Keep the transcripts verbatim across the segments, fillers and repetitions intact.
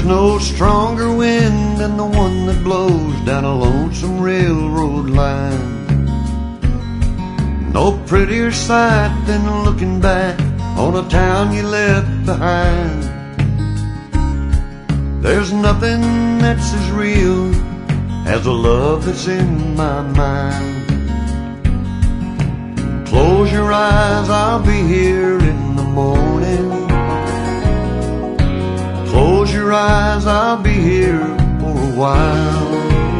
no stronger wind than the one that blows down a lonesome railroad line. No prettier sight than looking back on a town you left behind. There's nothing that's as real as the love that's in my mind. Close your eyes, I'll be here in the morning. Close your eyes, I'll be here for a while.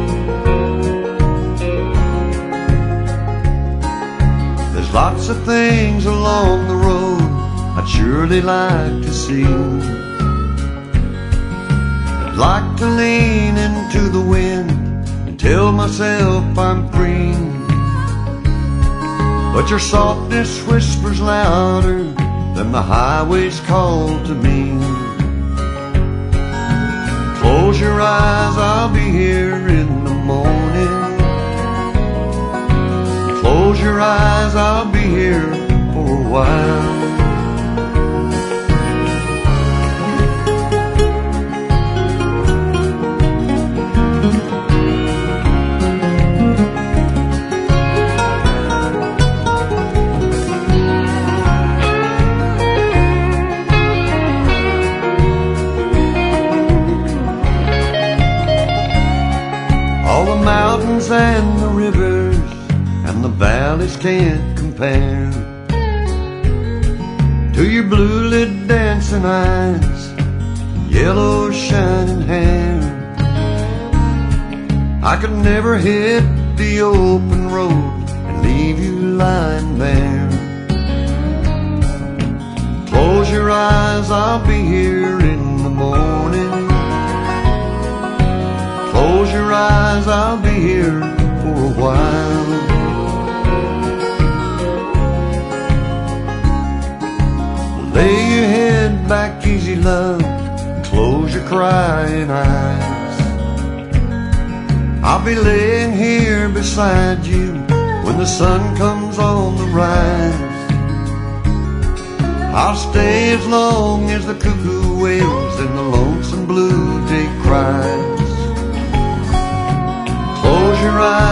There's lots of things along the road I'd surely like to see. I'd like to lean into the wind and tell myself I'm free, but your softness whispers louder than the highway's call to me. Close your eyes, I'll be here in the morning. Close your eyes, I'll be here for a while. All the mountains and the rivers and the valleys can't compare to your blue-lit dancing eyes, yellow shining hair. I could never hit the open road and leave you lying there. Close your eyes, I'll be here in the morning. Close your eyes, I'll be here for a while. Lay your head back easy, love, and close your crying eyes. I'll be laying here beside you when the sun comes on the rise. I'll stay as long as the cuckoo wails and the lonesome blue jay cries. Close your eyes,